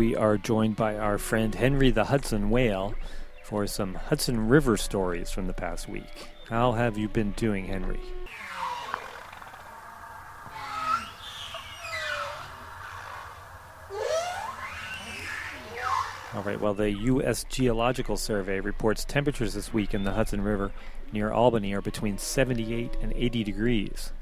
we are joined by our friend Henry the Hudson Whale for some Hudson River stories from the past week. How have you been doing, Henry? All right, well, the U.S. Geological Survey reports temperatures this week in the Hudson River near Albany are between 78 and 80 degrees.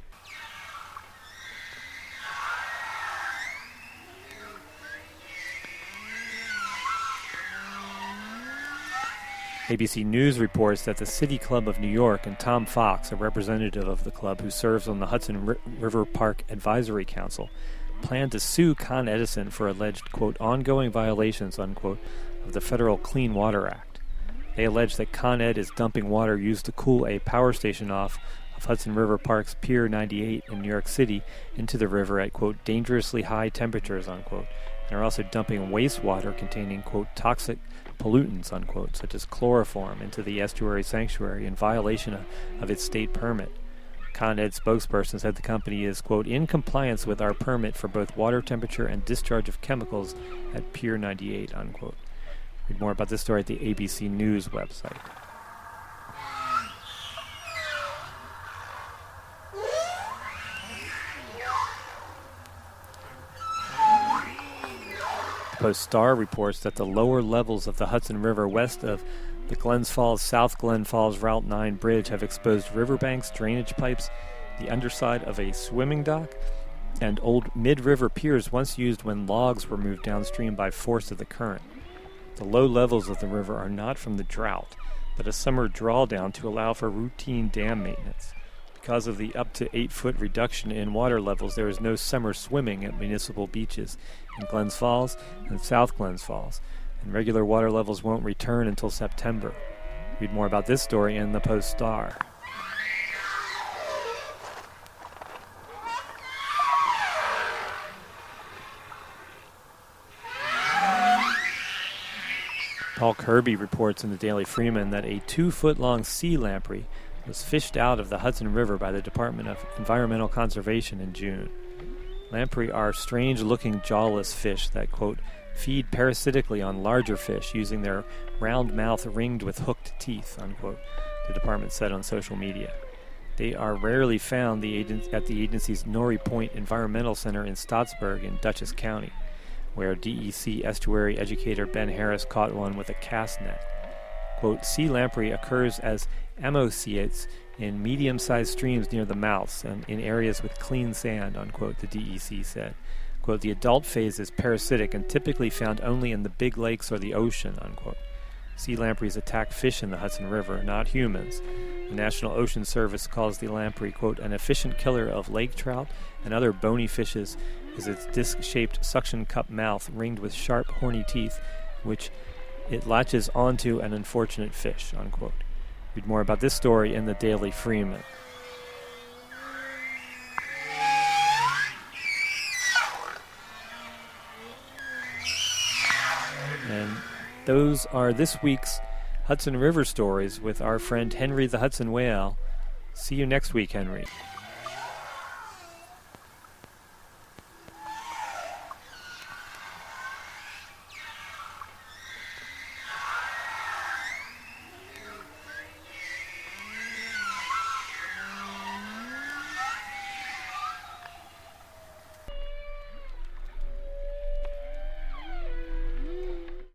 ABC News reports that the City Club of New York and Tom Fox, a representative of the club who serves on the Hudson River Park Advisory Council, plan to sue Con Edison for alleged, quote, ongoing violations, unquote, of the Federal Clean Water Act. They allege that Con Ed is dumping water used to cool a power station off of Hudson River Park's Pier 98 in New York City into the river at, quote, dangerously high temperatures, unquote. They're also dumping wastewater containing, quote, toxic pollutants, unquote, such as chloroform into the estuary sanctuary in violation of its state permit. Con Ed spokesperson said the company is, quote, in compliance with our permit for both water temperature and discharge of chemicals at Pier 98, unquote. Read more about this story at the ABC News website. The Post-Star reports that the lower levels of the Hudson River west of the Glens Falls-South Glen Falls Route 9 bridge have exposed riverbanks, drainage pipes, the underside of a swimming dock, and old mid-river piers once used when logs were moved downstream by force of the current. The low levels of the river are not from the drought, but a summer drawdown to allow for routine dam maintenance. Because of the up to 8-foot reduction in water levels, there is no summer swimming at municipal beaches in Glens Falls and South Glens Falls, and regular water levels won't return until September. Read more about this story in the Post-Star. Paul Kirby reports in the Daily Freeman that a 2-foot-long sea lamprey was fished out of the Hudson River by the Department of Environmental Conservation in June. Lamprey are strange-looking jawless fish that, quote, feed parasitically on larger fish using their round mouth ringed with hooked teeth, unquote, the department said on social media. They are rarely found at the agency's Norrie Point Environmental Center in Stottsburg in Dutchess County, where DEC estuary educator Ben Harris caught one with a cast net. Quote, sea lamprey occurs as ammoniates in medium-sized streams near the mouths and in areas with clean sand, unquote, the DEC said. Quote, the adult phase is parasitic and typically found only in the big lakes or the ocean, unquote. Sea lampreys attack fish in the Hudson River, not humans. The National Ocean Service calls the lamprey, quote, an efficient killer of lake trout and other bony fishes is its disc-shaped suction cup mouth ringed with sharp, horny teeth, which it latches onto an unfortunate fish, unquote. Read more about this story in the Daily Freeman. And those are this week's Hudson River stories with our friend Henry the Hudson Whale. See you next week, Henry.